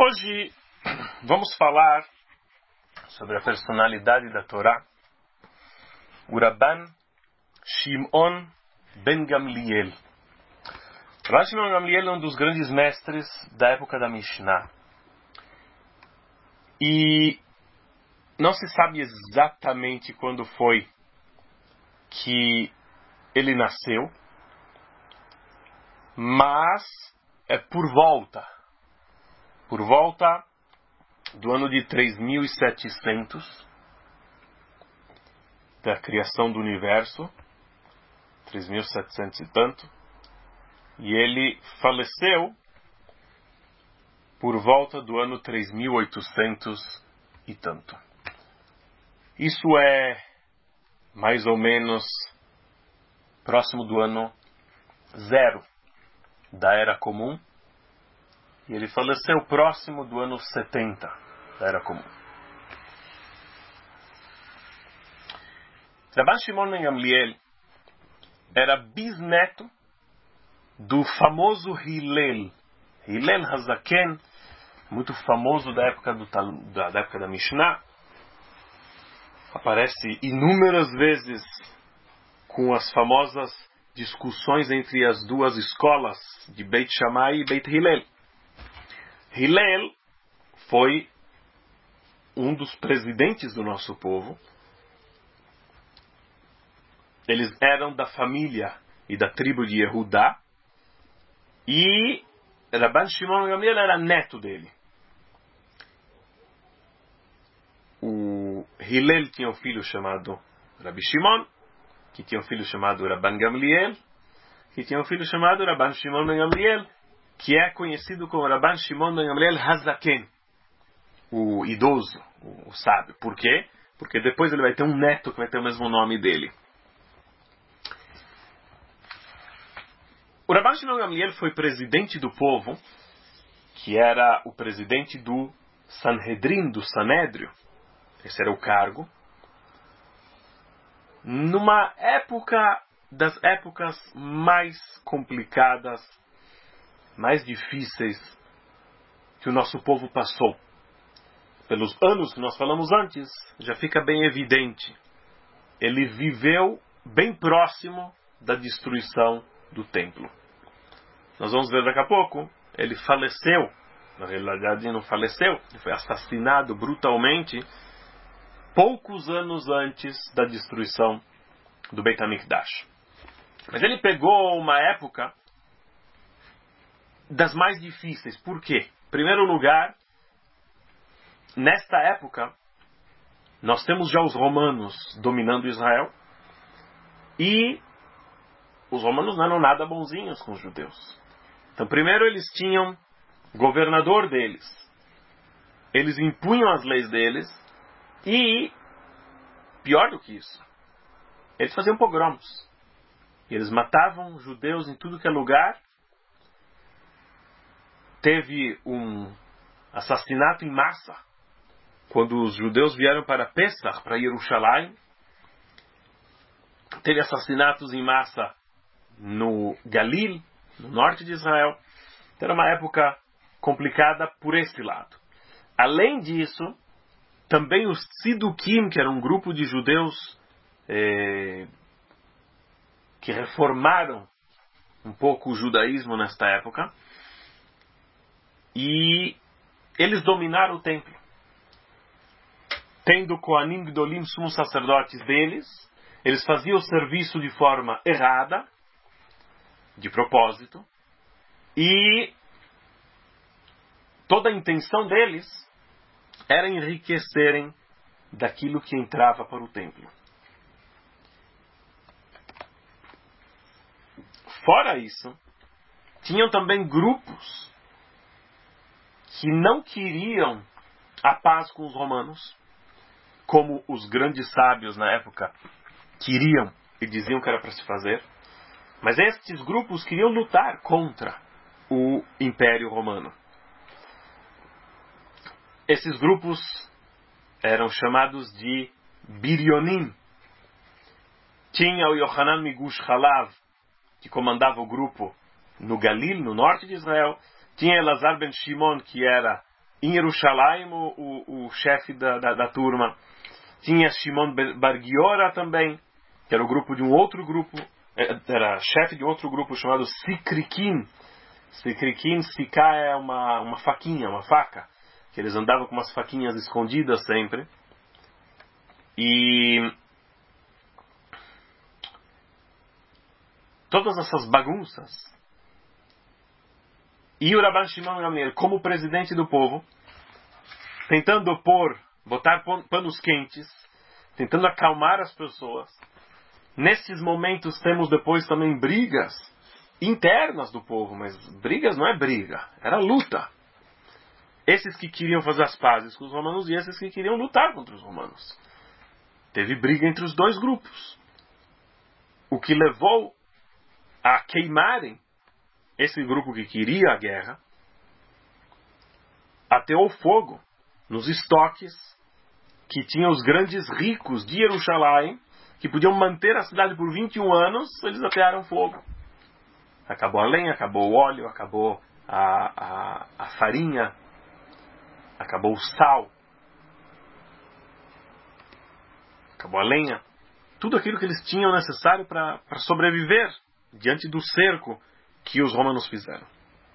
Hoje vamos falar sobre a personalidade da Torá, o Rabban Shimon ben Gamliel. Rabban Shimon ben Gamliel é um dos grandes mestres da época da Mishnah. E não se sabe exatamente quando foi que ele nasceu, mas é por volta do ano de 3700 da criação do universo, 3700 e tanto, e ele faleceu por volta do ano 3800 e tanto. Isso é mais ou menos próximo do ano 0 da Era Comum, e ele faleceu próximo do ano 70 da Era Comum. Rabban Shimon ben Gamliel era bisneto do famoso Hillel Hazaken, muito famoso da época da época da Mishnah. Aparece inúmeras vezes com as famosas discussões entre as duas escolas de Beit Shammai e Beit Hillel. Hillel foi um dos presidentes do nosso povo. Eles eram da família e da tribo de Yehudá. E Rabban Shimon ben Gamliel era neto dele. O Hillel tinha um filho chamado Rabbi Shimon, que tinha um filho chamado Rabban Gamliel, que tinha um filho chamado Rabban Shimon ben Gamliel, que é conhecido como Rabban Shimon ben Gamliel Hazaken, o idoso, o sábio. Por quê? Porque depois ele vai ter um neto que vai ter o mesmo nome dele. O Rabban Shimon ben Gamliel foi presidente do povo, que era o presidente do Sanhedrin, do Sanédrio. Esse era o cargo. Numa época das épocas mais complicadas, mais difíceis que o nosso povo passou. Pelos anos que nós falamos antes, já fica bem evidente. Ele viveu bem próximo da destruição do templo. Nós vamos ver daqui a pouco. Ele faleceu. Na realidade, não faleceu. Ele foi assassinado brutalmente poucos anos antes da destruição do Beit HaMikdash. Mas ele pegou uma época das mais difíceis. Por quê? Em primeiro lugar, nesta época, nós temos já os romanos dominando Israel, e os romanos não eram nada bonzinhos com os judeus. Então, primeiro eles tinham governador deles, eles impunham as leis deles, e, pior do que isso, eles faziam pogroms. Eles matavam judeus em tudo que é lugar. Teve um assassinato em massa quando os judeus vieram para Pesach, para Jerusalém. Teve assassinatos em massa no Galil, no norte de Israel. Então era uma época complicada por esse lado. Além disso, também os Tzidukim, que era um grupo de judeus que reformaram um pouco o judaísmo nesta época, e eles dominaram o templo, tendo Kohanim Gdolim, sumos sacerdotes deles. Eles faziam o serviço de forma errada, de propósito, e toda a intenção deles era enriquecerem daquilo que entrava para o templo. Fora isso, tinham também grupos que não queriam a paz com os romanos, como os grandes sábios na época queriam e diziam que era para se fazer. Mas estes grupos queriam lutar contra o Império Romano. Esses grupos eram chamados de Birionim. Tinha o Yohanan Migush Halav, que comandava o grupo no Galil, no norte de Israel. Tinha Elazar ben Shimon, que era Em Jerusalém, o chefe da turma. Tinha Shimon Bar Giora também, que era o grupo de um outro grupo, era chefe de outro grupo chamado Sikrikim. Sikrikim, Siká é uma faquinha, uma faca, que eles andavam com umas faquinhas escondidas sempre. E todas essas bagunças. E o Rabban Shimon Gamliel, como presidente do povo, tentando botar panos quentes, tentando acalmar as pessoas. Nesses momentos temos depois também brigas internas do povo, mas brigas não é briga, era luta. Esses que queriam fazer as pazes com os romanos e esses que queriam lutar contra os romanos. Teve briga entre os dois grupos. O que levou a queimarem esse grupo que queria a guerra, ateou fogo nos estoques que tinham os grandes ricos de Jerusalém, que podiam manter a cidade por 21 anos, eles atearam fogo. Acabou a lenha, acabou o óleo, acabou a farinha, acabou o sal, acabou a lenha. Tudo aquilo que eles tinham necessário para sobreviver diante do cerco que os romanos fizeram.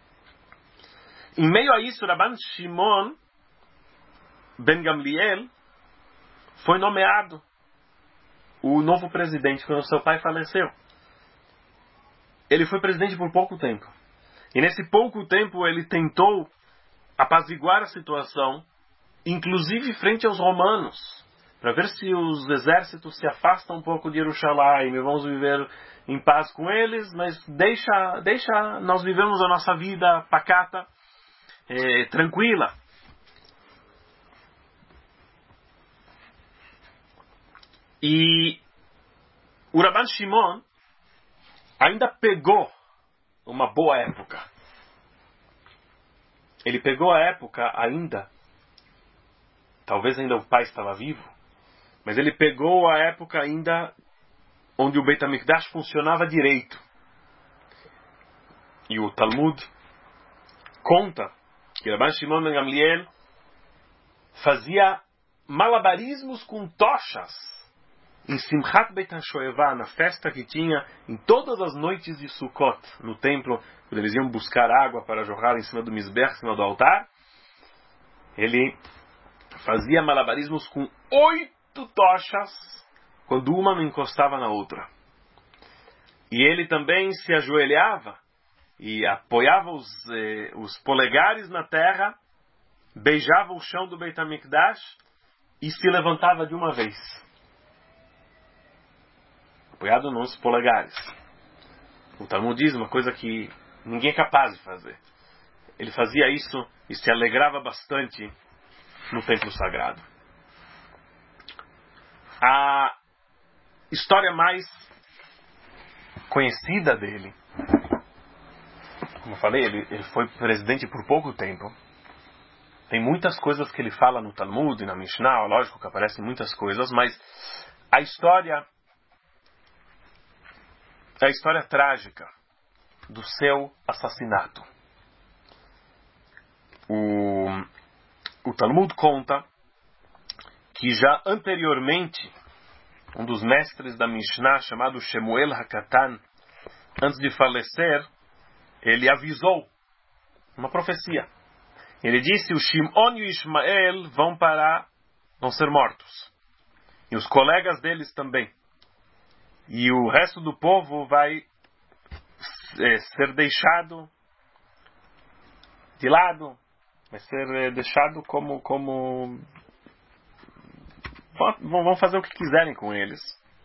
Em meio a isso, Rabban Shimon Ben Gamliel foi nomeado o novo presidente quando seu pai faleceu. Ele foi presidente por pouco tempo. E nesse pouco tempo ele tentou apaziguar a situação, inclusive frente aos romanos, para ver se os exércitos se afastam um pouco de Jerusalém e vamos viver em paz com eles, mas deixa nós vivemos a nossa vida pacata, tranquila. E o Rabban Shimon ainda pegou uma boa época. Ele pegou a época ainda, talvez ainda o pai estava vivo, mas ele pegou a época ainda onde o Beit HaMikdash funcionava direito. E o Talmud conta que Rabban Shimon Ben Gamliel fazia malabarismos com tochas em Simchat Beit HaShoevah, na festa que tinha em todas as noites de Sukkot, no templo, quando eles iam buscar água para jorrar em cima do Mizbeach, em cima do altar. Ele fazia malabarismos com 8 tochas, quando uma não encostava na outra. E ele também se ajoelhava e apoiava os polegares na terra, beijava o chão do Beit HaMikdash e se levantava de uma vez, apoiado nos polegares. O Talmud diz uma coisa que ninguém é capaz de fazer. Ele fazia isso e se alegrava bastante no templo sagrado. A história mais conhecida dele, como eu falei, ele foi presidente por pouco tempo. Tem muitas coisas que ele fala no Talmud e na Mishnah, lógico que aparecem muitas coisas, mas a história é a história trágica do seu assassinato. O Talmud conta que já anteriormente, um dos mestres da Mishnah, chamado Shemuel HaKatan, antes de falecer, ele avisou uma profecia. Ele disse: o Shimon e o Ishmael vão ser mortos. E os colegas deles também. E o resto do povo vai ser deixado de lado, vai ser deixado como vão fazer o que quiserem com eles.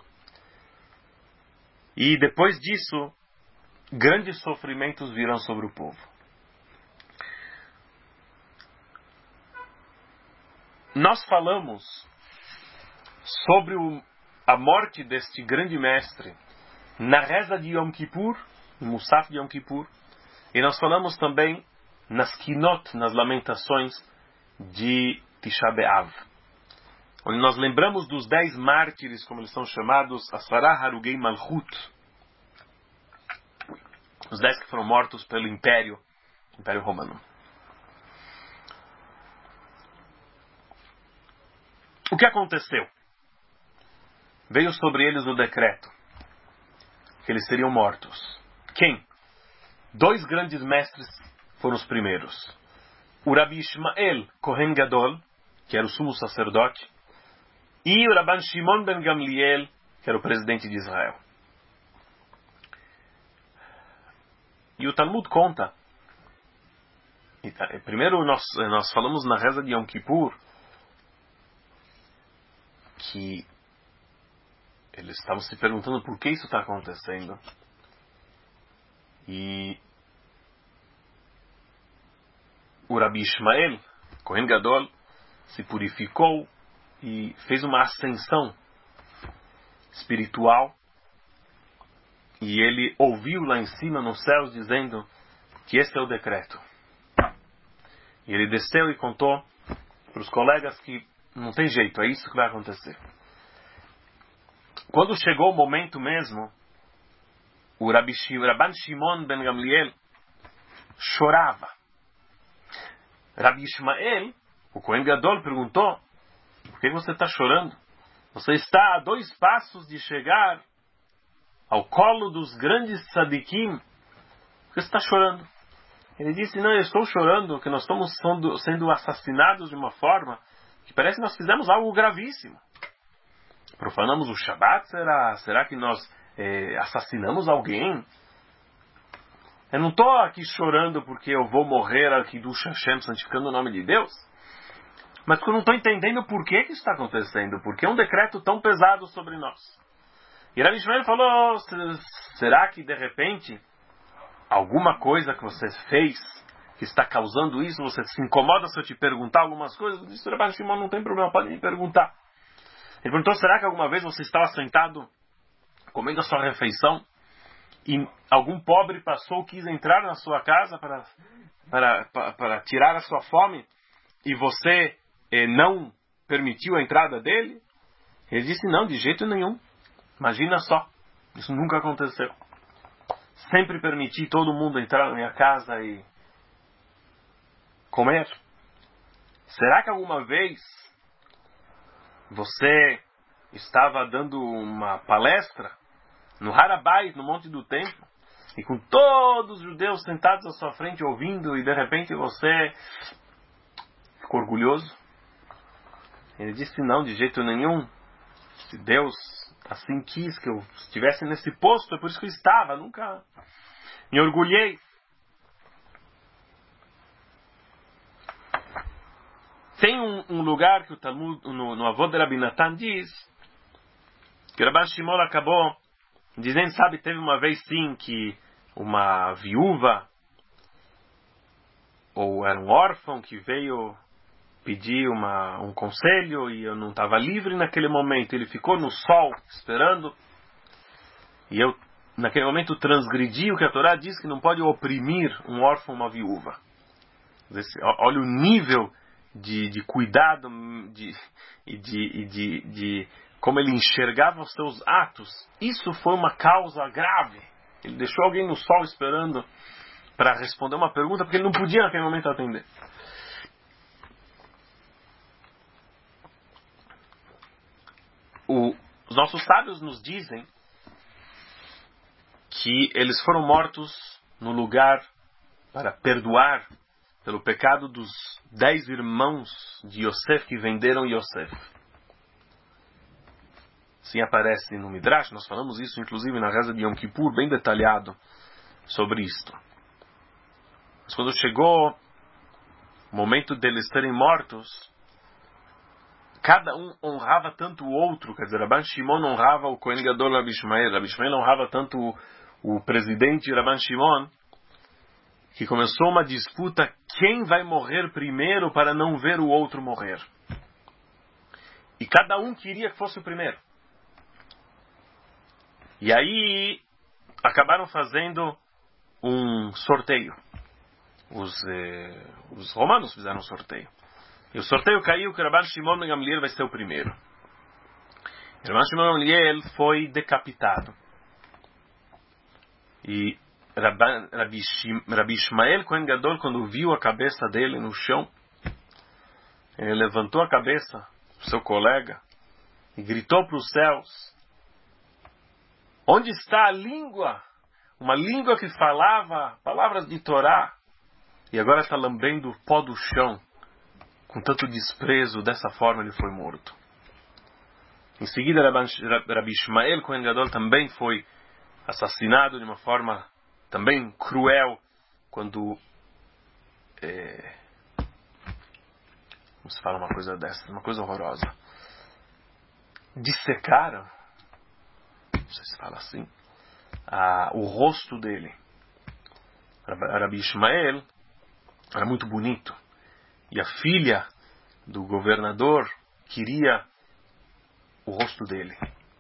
E depois disso, grandes sofrimentos virão sobre o povo. Nós falamos sobre a morte deste grande mestre na reza de Yom Kippur, no Musaf de Yom Kippur, e nós falamos também nas Kinot, nas lamentações de Tisha B'Av, onde nós lembramos dos 10 mártires, como eles são chamados, Asarah Harugei Malchut, os 10 que foram mortos pelo Império Romano. O que aconteceu? Veio sobre eles o decreto que eles seriam mortos. Quem? 2 grandes mestres foram os primeiros. O Rabi Ishmael Kohen Gadol, que era o sumo sacerdote, e o Rabban Shimon ben Gamliel, que era o presidente de Israel. E o Talmud conta, primeiro nós falamos na reza de Yom Kippur, que eles estavam se perguntando por que isso está acontecendo. E o Rabi Ishmael, Kohen Gadol, se purificou e fez uma ascensão espiritual. E ele ouviu lá em cima, nos céus, dizendo que esse é o decreto. E ele desceu e contou para os colegas que não tem jeito, é isso que vai acontecer. Quando chegou o momento mesmo, o Rabban Shimon ben Gamliel chorava. Rabi Ishmael, o Kohen Gadol, perguntou: por que você está chorando? Você está a 2 passos de chegar ao colo dos grandes tzadikim. Por que você está chorando? Ele disse: não, eu estou chorando porque nós estamos sendo assassinados de uma forma que parece que nós fizemos algo gravíssimo. Profanamos o Shabat, será que nós assassinamos alguém? Eu não estou aqui chorando porque eu vou morrer aqui do Hashem, santificando o nome de Deus. Mas porque eu não estou entendendo por que isso está acontecendo. Porque é um decreto tão pesado sobre nós. E Rabi Ishmael falou: será que de repente alguma coisa que você fez que está causando isso, você se incomoda se eu te perguntar algumas coisas? Eu disse: Rabi Shimon, não tem problema, pode me perguntar. Ele perguntou: será que alguma vez você estava sentado comendo a sua refeição e algum pobre passou, quis entrar na sua casa para tirar a sua fome e você não permitiu a entrada dele? Ele disse: não, de jeito nenhum. Imagina só, isso nunca aconteceu. Sempre permiti todo mundo entrar na minha casa e comer. Será que alguma vez você estava dando uma palestra no Harabait, no Monte do Templo, e com todos os judeus sentados à sua frente ouvindo, e de repente você ficou orgulhoso? Ele disse: não, de jeito nenhum. Se Deus assim quis que eu estivesse nesse posto, é por isso que eu estava, nunca me orgulhei. Tem um lugar que o Talmud, no Avot de Rabi Natan, diz que o Rabban Shimon acabou dizendo, sabe, teve uma vez sim que uma viúva ou era um órfão que veio pedir um conselho e eu não estava livre naquele momento. Ele ficou no sol esperando e eu naquele momento transgredi o que a Torá diz, que não pode oprimir um órfão ou uma viúva. Olha o nível de cuidado e de como ele enxergava os seus atos. Isso foi uma causa grave. Ele deixou alguém no sol esperando para responder uma pergunta porque ele não podia naquele momento atender. Os nossos sábios nos dizem que eles foram mortos no lugar para perdoar pelo pecado dos 10 irmãos de Yosef que venderam Yosef. Sim, aparece no Midrash, nós falamos isso inclusive na reza de Yom Kippur, bem detalhado sobre isto. Mas quando chegou o momento deles serem mortos, cada um honrava tanto o outro, quer dizer, Rabban Shimon honrava o Kohen Gadol Rabi Ishmael, Rabi Ishmael honrava tanto o presidente Rabban Shimon, que começou uma disputa quem vai morrer primeiro para não ver o outro morrer. E cada um queria que fosse o primeiro. E aí acabaram fazendo um sorteio. Os romanos fizeram um sorteio. E o sorteio caiu que o Rabban Shimon ben Gamliel vai ser o primeiro. O Rabban Shimon ben Gamliel foi decapitado. E Rabi Ishmael Kohen Gadol, quando viu a cabeça dele no chão, ele levantou a cabeça, seu colega, e gritou para os céus: onde está a língua? Uma língua que falava palavras de Torá, e agora está lambendo o pó do chão. Com tanto desprezo, dessa forma ele foi morto. Em seguida, Rabi Ishmael Kohen Gadol também foi assassinado de uma forma também cruel, quando como se fala uma coisa dessa, uma coisa horrorosa, dissecaram, não sei se fala assim, o rosto dele. Rabi Ishmael era muito bonito, e a filha do governador queria o rosto dele,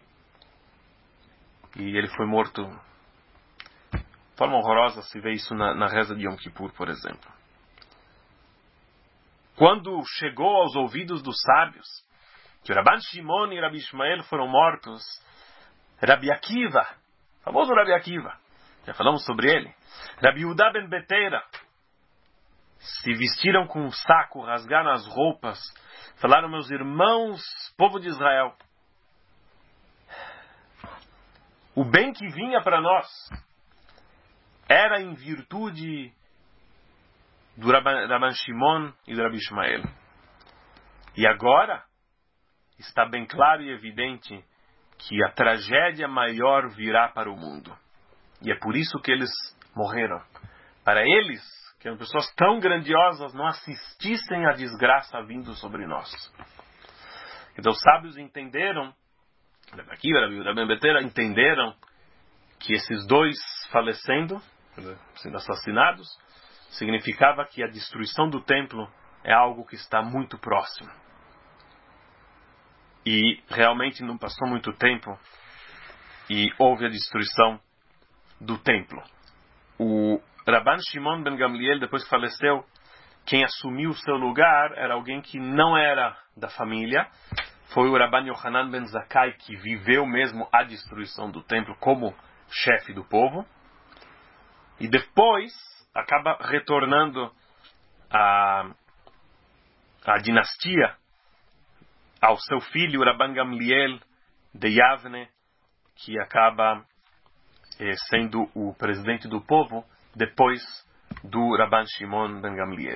e ele foi morto de forma horrorosa. Se vê isso na reza de Yom Kippur, por exemplo. Quando chegou aos ouvidos dos sábios que o Rabban Shimon e Rabi Ishmael foram mortos, Rabi Akiva, famoso Rabi Akiva, já falamos sobre ele, Rabi Yehuda ben Beteira, se vestiram com um saco, rasgaram as roupas, falaram: meus irmãos, povo de Israel, o bem que vinha para nós era em virtude do Rabban Shimon e do Rabi Ishmael. E agora está bem claro e evidente que a tragédia maior virá para o mundo. E é por isso que eles morreram. Para eles, que eram pessoas tão grandiosas, não assistissem à desgraça vindo sobre nós. Então os sábios entenderam, aqui entenderam que esses dois falecendo, sendo assassinados, significava que a destruição do templo é algo que está muito próximo. E realmente não passou muito tempo e houve a destruição do templo. O Rabban Shimon ben Gamliel, depois que faleceu, quem assumiu o seu lugar era alguém que não era da família. Foi o Rabban Yohanan ben Zakkai, que viveu mesmo a destruição do templo como chefe do povo. E depois acaba retornando a dinastia ao seu filho, o Rabban Gamliel de Yavne, que acaba sendo o presidente do povo depois do Rabban Shimon ben Gamliel.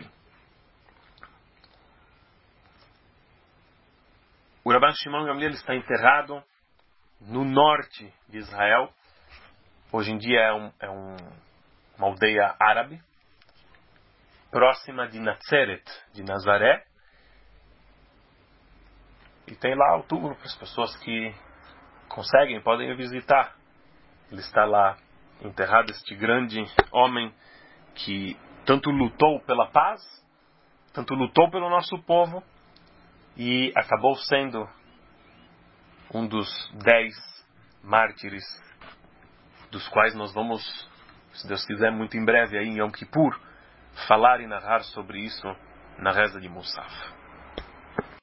O Rabban Shimon ben Gamliel está enterrado no norte de Israel. Hoje em dia é uma aldeia árabe, próxima de Nazareth, de Nazaré. E tem lá o túmulo para as pessoas que conseguem, podem visitar. Ele está lá enterrado, este grande homem que tanto lutou pela paz, tanto lutou pelo nosso povo, e acabou sendo um dos 10 mártires, dos quais nós vamos, se Deus quiser, muito em breve, aí em Yom Kippur, falar e narrar sobre isso na reza de Musaf.